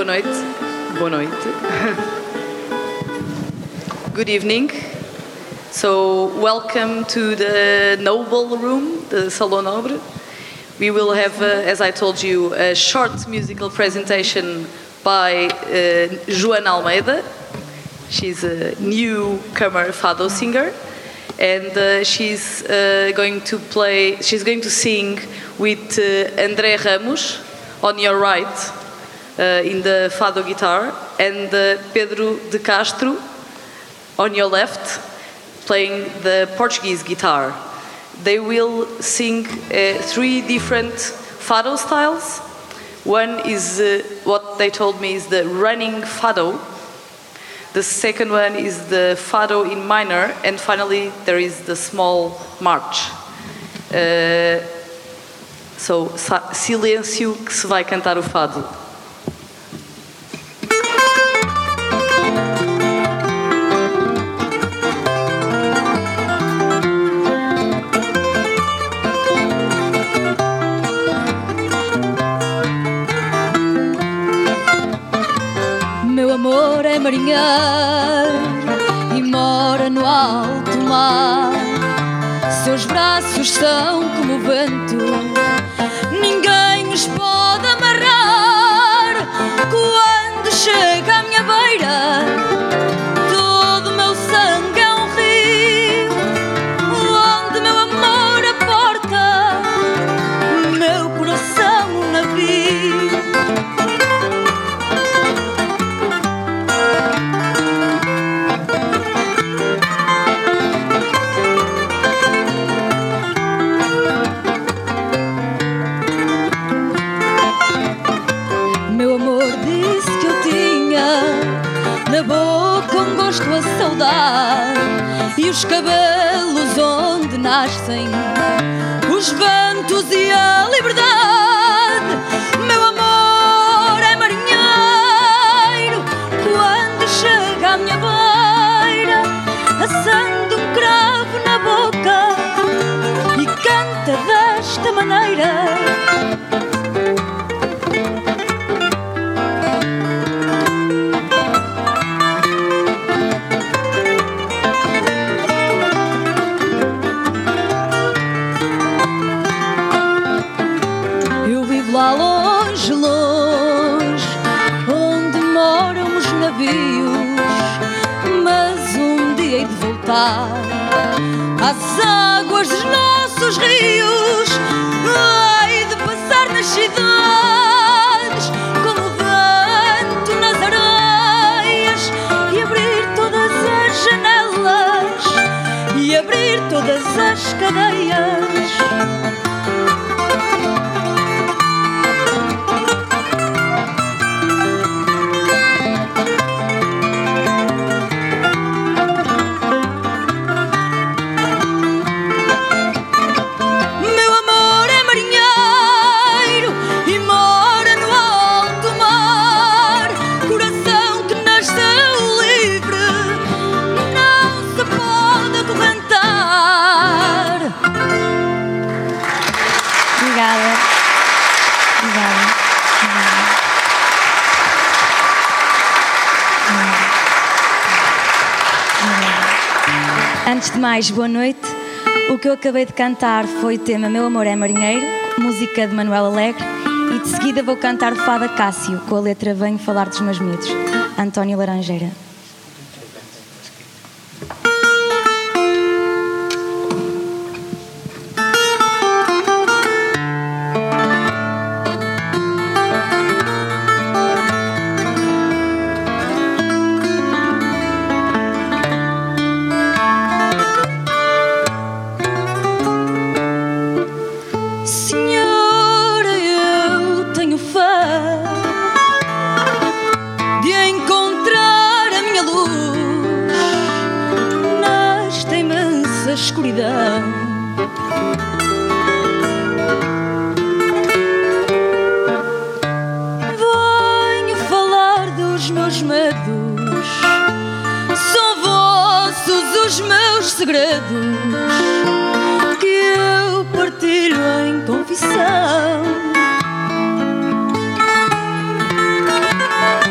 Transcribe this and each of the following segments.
noite. Boa noite. Good evening. So, welcome to the Noble Room, the Salão Nobre. We will have, as I told you, a short musical presentation by Joana Almeida. She's a newcomer fado singer, and she's going to sing with André Ramos on your right in the fado guitar, and Pedro de Castro on your left playing the Portuguese guitar. They will sing three different fado styles. One is what they told me is the running fado. The second one is the fado in minor, and finally there is the small march. So, silêncio que se vai cantar o fado. Meu amor é marinheiro e mora no alto mar. Seus braços são como o vento, ninguém os pode amarrar. Quando chega à minha beira, todo o meu sangue é um rio, onde meu amor aporta, meu coração um navio. Na boca um gosto a saudade e os cabelos onde nascem os ventos e a liberdade. Meu amor é marinheiro quando chega à minha beira, assando um cravo na boca e canta desta maneira. Lá longe, longe, onde moram os navios, mas um dia hei de voltar às águas dos nossos rios. Hei de passar nas cidades como o vento nas areias e abrir todas as janelas e abrir todas as cadeias. Antes de mais, boa noite. O que eu acabei de cantar foi o tema Meu Amor é Marinheiro, música de Manuel Alegre, e de seguida vou cantar o Fado Cássio, com a letra Venho Falar dos Meus Medos, António Laranjeira. Escuridão. Venho falar dos meus medos, são vossos os meus segredos que eu partilho em confissão.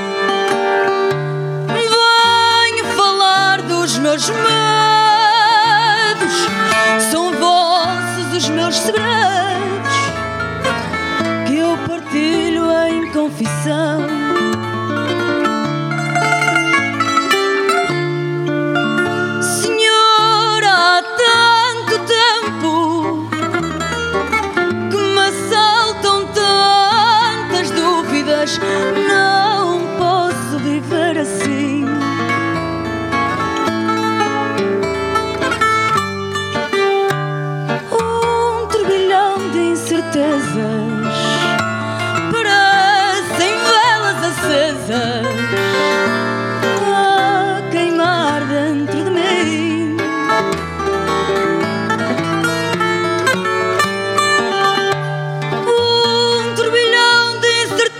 meus medos, são vossos os meus segredos que eu partilho em confissão. Senhor, há tanto tempo que me assaltam tantas dúvidas, não posso viver assim. Um turbilhão de incertezas parecem velas acesas a queimar dentro de mim. Um turbilhão de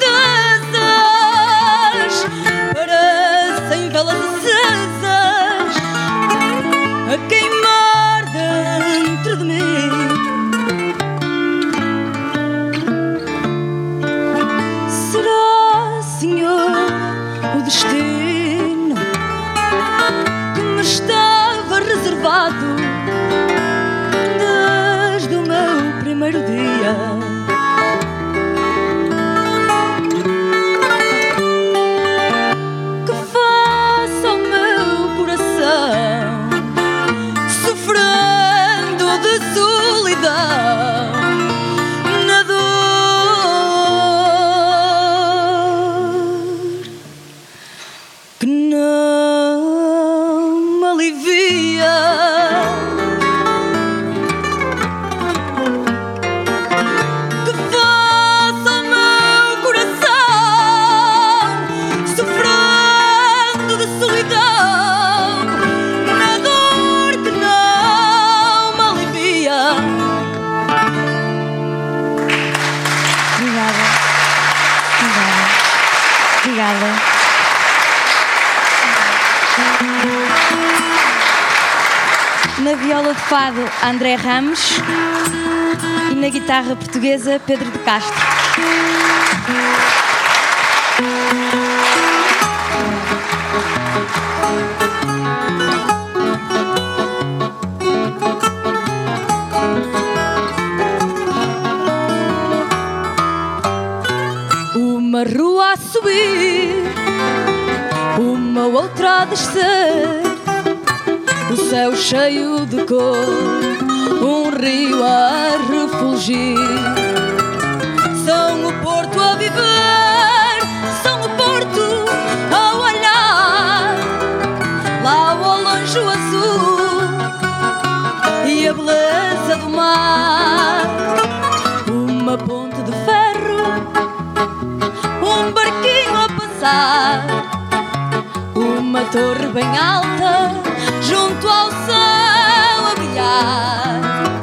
incertezas parecem velas acesas a queimar dentro de mim. Será, Senhor, o destino que me estava reservado desde o meu primeiro dia? Que faça o meu coração sofrendo de solidão na dor que não me alivia. Que faça o meu coração sofrendo de solidão na dor que não me alivia. Obrigada. Obrigada. Na viola de fado, André Ramos, e na guitarra portuguesa, Pedro de Castro. Uma rua a subir, uma outra a descer, o céu cheio de cor, um rio a refulgir. São o porto a viver, são o porto a olhar, lá ao longe o azul e a beleza do mar. Uma ponte de ferro, um barquinho a passar, uma torre bem alta junto ao céu a brilhar.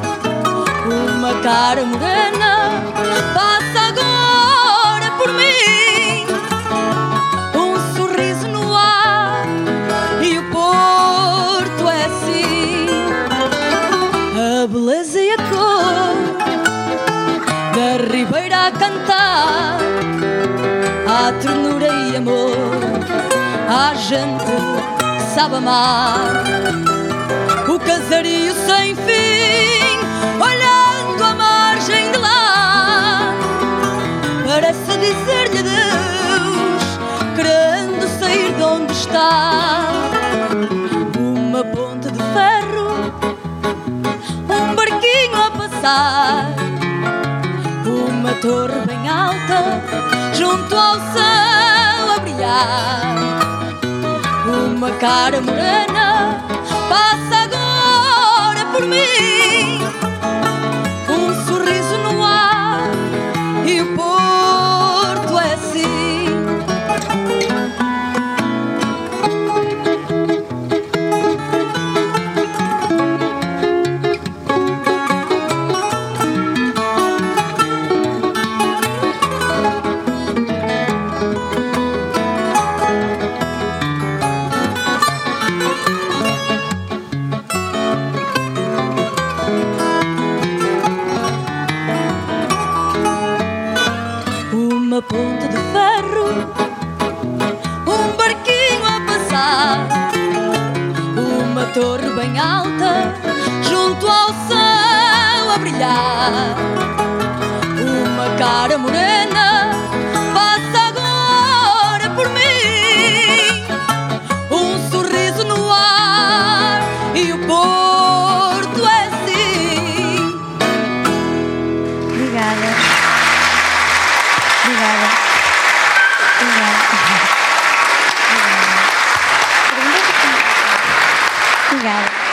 Uma cara morena passa agora por mim, um sorriso no ar e o porto é assim. A beleza e a cor da ribeira a cantar, há ternura e amor, há gente que sabe amar. O casario sem fim, olhando a margem de lá, parece dizer-lhe adeus, querendo sair de onde está. Uma ponte de ferro, um barquinho a passar, uma torre bem alta junto ao céu a brilhar. Uma cara morena passa agora por mim, um sorriso no ar e o porto é assim. Uma ponte de ferro, um barquinho a passar, uma torre bem alta, junto ao céu a brilhar. Uma cara morena passa agora por mim, um sorriso no ar e o Porto é assim. Obrigada. Obrigada. Obrigada. Obrigada.